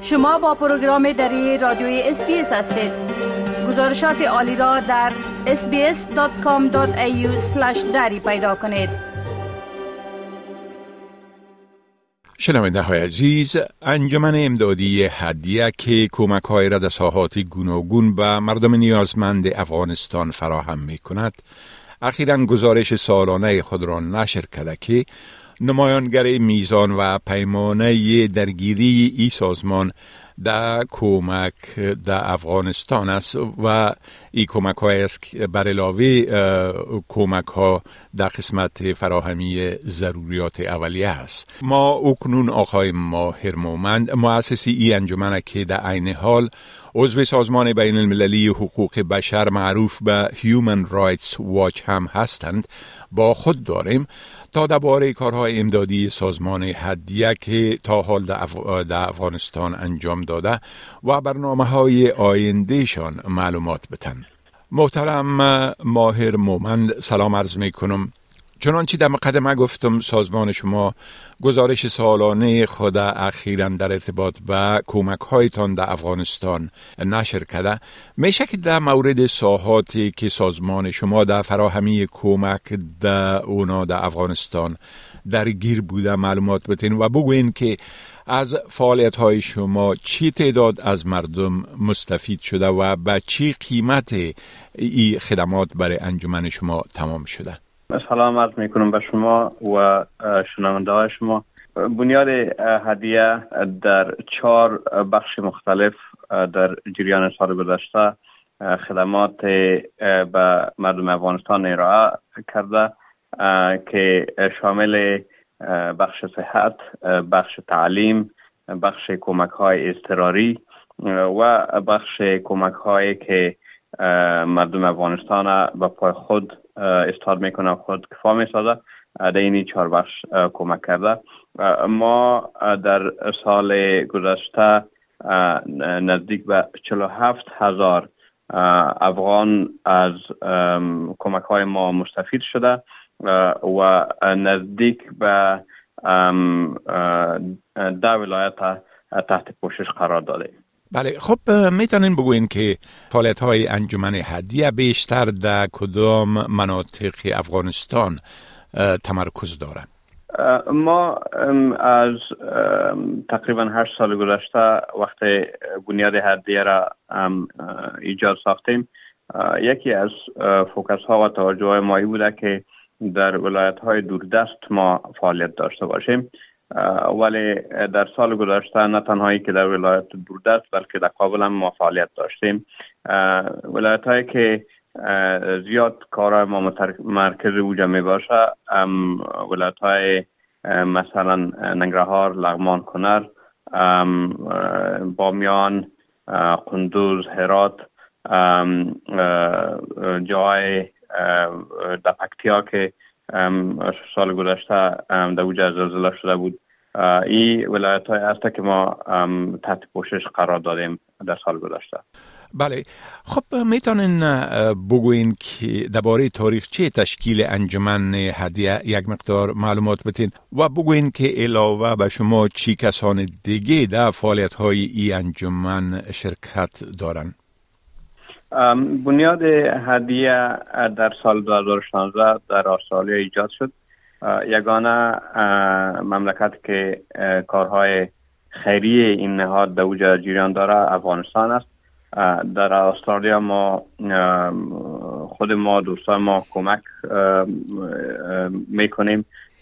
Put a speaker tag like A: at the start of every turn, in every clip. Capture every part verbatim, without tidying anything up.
A: شما با پروگرام دری رادیوی اس بی اس هستید. گزارشات عالی را در اس بی اس دات کام دات ای یو اسلش دری پیدا کنید.
B: شنونده های عزیز، انجمن امدادی هدیه که کمک های رساهاتی گوناگون به مردم نیازمند افغانستان فراهم می کند، اخیراً گزارش سالانه خود را نشر کرده که نمایانگر میزان و پیمانه درگیری ای سازمان در کمک در افغانستان است و ای کمک های است بر علاوه کمک ها در قسمت فراهمی ضروریات اولیه است. ما اکنون آقای ماهر مومند، مؤسسی ای انجمن که در عین حال عضو سازمان بین المللی حقوق بشر معروف به Human Rights Watch هم هستند، با خود داریم تا درباره کارهای امدادی سازمان هدیه که تا حال در, اف... در افغانستان انجام داده و برنامه‌های آیندهشان معلومات بتن. محترم ماهر مومند، سلام عرض می کنم. چنانچه در مقدمه گفتم، سازمان شما گزارش سالانه خود اخیراً در ارتباط به کمک هایتان در افغانستان نشر کرده. میشه که در مورد ساحاتی که سازمان شما در فراهمی کمک در اونا در افغانستان درگیر بوده معلومات بتین و بگوین که از فعالیت های شما چی تعداد از مردم مستفید شده و به چی قیمت این خدمات برای انجمن شما تمام شده.
C: سلام عرض میکنم به شما و شنونده های شما. بنیاد هدیه در چهار بخش مختلف در جریان سال گذشته خدمات به مردم افغانستان ارائه کرده که شامل بخش صحت، بخش تعلیم، بخش کمک های اضطراری و بخش کمک هایی که مردم افغانستان به پای خود استاد میکنه و خود کفا میسازه. در این چهار بخش کمک کرده. ما در سال گذشته نزدیک به چهل و هفت هزار افغان از کمک های ما مستفید شده و نزدیک به ده ولایت تحت پوشش قرار داده.
B: بله، خب میتونین بگوین که فعالیت های انجمن هدیه بیشتر در کدام مناطق افغانستان تمرکز دارن؟
C: ما از تقریبا هشت سال گذشته وقتی بنیاد هدیه را ایجاد ساختیم، یکی از فوکس ها و توجه های ما بوده که در ولایت های دوردست ما فعالیت داشته باشیم. ولی در سال گذشته نه تنهایی که در ولایت دوردست بلکه در کابل هم ما فعالیت داشتیم. ولایت هایی که زیاد کارهای ما مرکز اوجه می باشه ولایت های مثلا ننگرهار، لغمان، کنر، بامیان، قندوز، هرات، جای در پکتیا که سال گذشته در اوج زلزله شده بود. این ولایت های هست که ما تحت پوشش قرار دادیم در سال گذشته.
B: بله، خب میتونین بگوین که درباره تاریخچه تشکیل انجمن هدیه یک مقدار معلومات بدین و بگوین که علاوه به شما چی کسان دیگه در فعالیت های این انجمن شرکت دارن؟
C: بنیاد هدیه در سال دو هزار و شانزده در استرالیا ایجاد شد. یگانه مملکت که کارهای خیریه این نهاد در اوج جریان داره افغانستان است. در استرالیا ما خود ما دوستان ما کمک میکنیم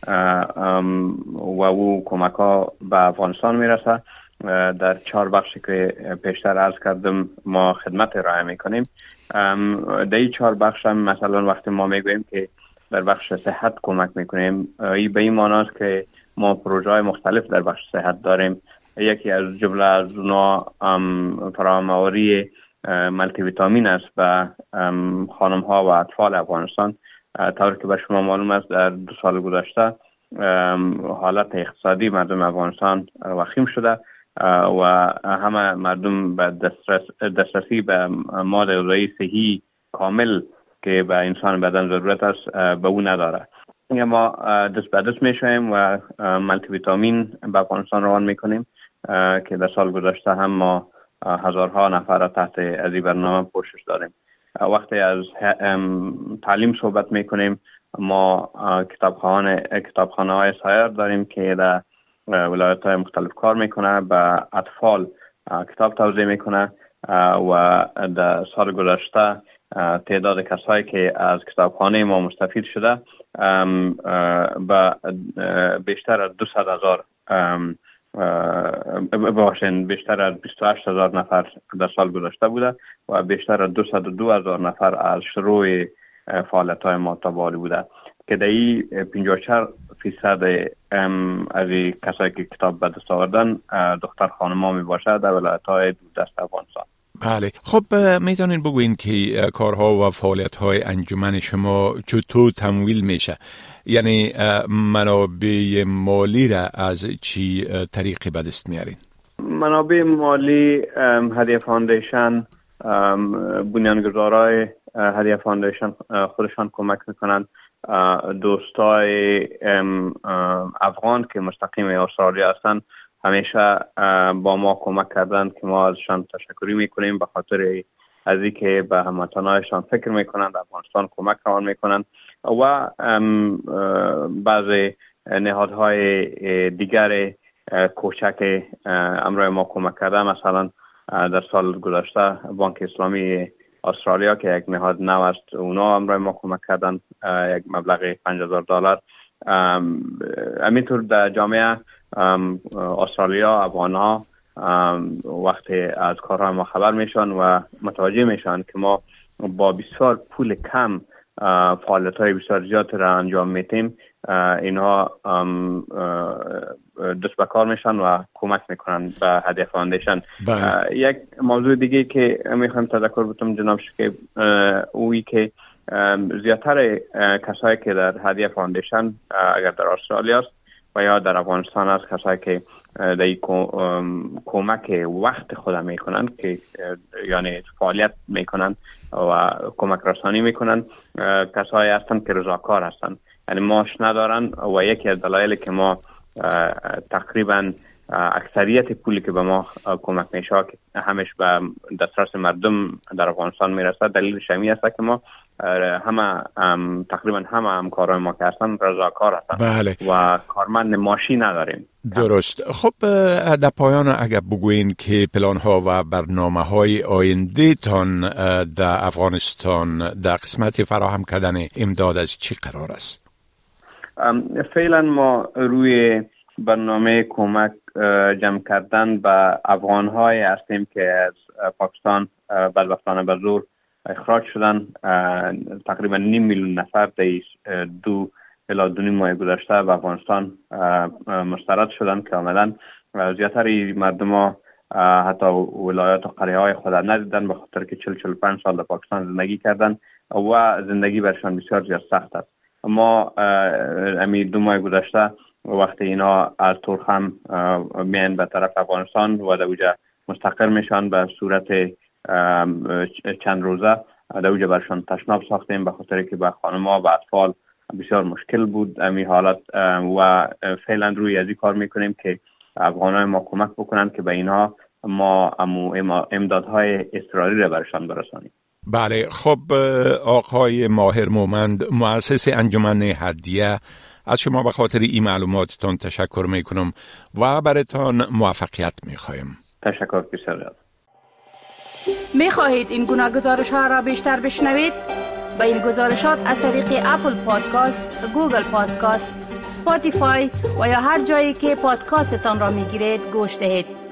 C: و او کمک ها به افغانستان میرسه. در چهار بخشی که پیشتر عرض کردم ما خدمت ارائه میکنیم. در این چهار بخش هم مثلا وقتی ما میگوییم که در بخش صحت کمک میکنیم، این به این معنی است که ما پروژه های مختلف در بخش صحت داریم. یکی از جمله از اونا فراهم‌آوری ملتی ویتامین است به خانم ها و اطفال افغانستان. طور که به شما معلوم است در دو سال گذشته حالت اقتصادی مردم افغانستان وخیم شده و همه مردم به دسترس دسترسی به مواد غذایی صحی کامل که به انسان بدن ضرورت است به اون نداره. ما دست به دست میشویم و ملتی ویتامین به افغانستان روان میکنیم که در سال گذشته هم ما هزارها نفر را تحت از این برنامه پوشش داریم. وقتی از تعلیم صحبت میکنیم، ما کتابخانه کتابخانه های سایر داریم که در ولایت های مختلف کار میکنه، به اطفال کتاب توزیع میکنه و در سال گذشته تعداد کسایی که از کتابخانه ما مستفید شده به بیشتر از دویست هزار باشند بیشتر از بیست و هشت هزار نفر در سال گذشته بوده و بیشتر از دویست و دو هزار نفر از شروع فعالیت های ما تا بالی بوده که در این پنجاه و چهار فیصد از کسایی که کتاب به دست آوردن دختر خانم‌ها می باشد در ولایت های دوردست افغانستان.
B: بله، خب میتونین بگوین که کارها و فعالیت های انجمن شما چطور تمویل میشه؟ یعنی منابع مالی را از چی طریقی به دست میارین؟
C: منابع مالی هدیه فاندیشن، بنیانگذارای هدیه فاندیشن خودشان کمک میکنند. دوستای افغان که مستقیم استرالیا هستند همیشه با ما کمک کردند که ما ازشان تشکری میکنیم به خاطر از اینکه به هموطنانشان فکر میکنند، افغانستان کمک روان میکنند و بعضی نهادهای دیگر کوچک امروی ما کمک کرده. مثلا در سال گذشته بانک اسلامی استرالیا که یک نهاد نو است، اونا امروی ما کمک کردن یک مبلغ پنج هزار دلار. همینطور در جامعه استرالیا افغان‌ها وقتی از کارهای ما خبر میشن و متوجه میشن که ما با بسیار پول کم فعالیت‌های بسیار زیاد را انجام میتیم، اینها دست به کار میشن و کمک میکنن به هدیه فاندیشن. یک موضوع دیگه که میخوایم تذکر بدم جناب شکیب، اویی که زیادتر کسایی که در هدیه فاندیشن اگر در استرالیا است و یا در افغانستان است، کسایی که در این کمک وقت خود میکنن که یعنی فعالیت میکنن و کمک رسانی میکنن، کسایی هستند که رضاکار هستند، یعنی معاش ندارن و یکی از دلایلی که ما تقریبا اکثریت پولی که به ما کمک میشه که همش به دسترس مردم در افغانستان میرسه، دلیلش همین است که ما همه تقریبا همه همکارای ما که هستن رضاکار هستن.
B: بله.
C: و کارمند معاشی نداریم.
B: درست. خب در پایان اگر بگوین که پلان ها و برنامه های آینده تان در افغانستان در قسمت فراهم کردن امداد از چی قرار است؟
C: فعلا ما روی برنامه کمک جمع کردن به افغان های هستیم که از پاکستان بدبختانه به زور اخراج شدن. تقریبا نیم میلیون نفر در دو الی دو نیم ماه گذشته به افغانستان مسترد شدن که آمدن. زیادتر مردم ها حتی ولایات و قریه های خود ندیدن به خاطر که چهل چهل و پنج سال در پاکستان زندگی کردن و زندگی برشان بسیار زیاد سخت است. ما امی دو ماه گذشته وقتی اینا از تورخم میان به طرف افغانستان و در اوجه مستقر میشن به صورت چند روزه، در اوجه برشان تشناب ساختیم به خاطر که به خانم‌ها و اطفال بسیار مشکل بود امی حالت و فعلا روی ازی کار میکنیم که افغانای ما کمک بکنن که به اینها ما امدادهای اضطراری را برشان برسانیم.
B: بله. خب آقای ماهر مومند، مؤسس انجمن هدیه، از شما به خاطر این معلوماتتان تشکر میکنم و براتان موفقیت میخوایم.
C: تشکر بسیار.
A: میخواهید این گناه گزارش ها را بیشتر بشنوید؟ با این گزارشات از طریق اپل پادکاست، گوگل پادکاست، سپاتیفای و یا هر جایی که پادکاستتان را میگیرید گوش دهید.